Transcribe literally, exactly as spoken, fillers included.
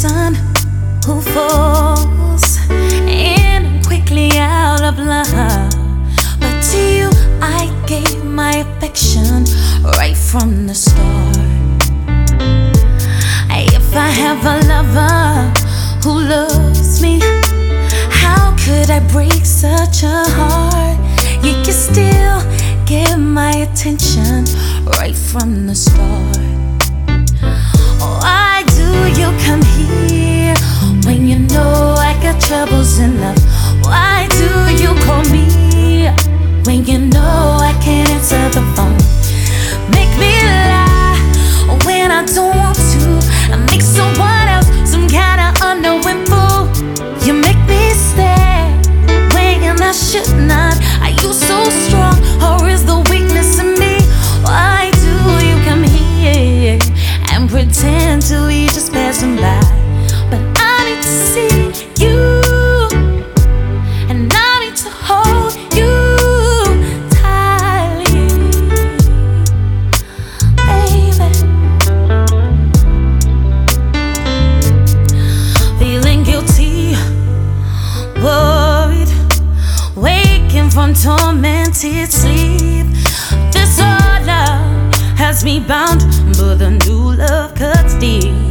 person who falls in quickly out of love. But to you, I gave my affection right from the start. If I have a lover who loves me, how could I break such a heart? You can still give my attention right from the start. Why do you come here when you know I got troubles enough? Why do you call me when you know I can't answer the phone? Make me lie when I don't want to, and make someone else some kind of unknowing fool. You make me stay when I should not. Are you so strong, or is the weakness in me? Why do you come here and pretend to be just passing by? But I need to see you, and I need to hold you tightly, baby. Feeling guilty, worried, waking from tormented sleep. This old love has me bound, but the new love cuts deep.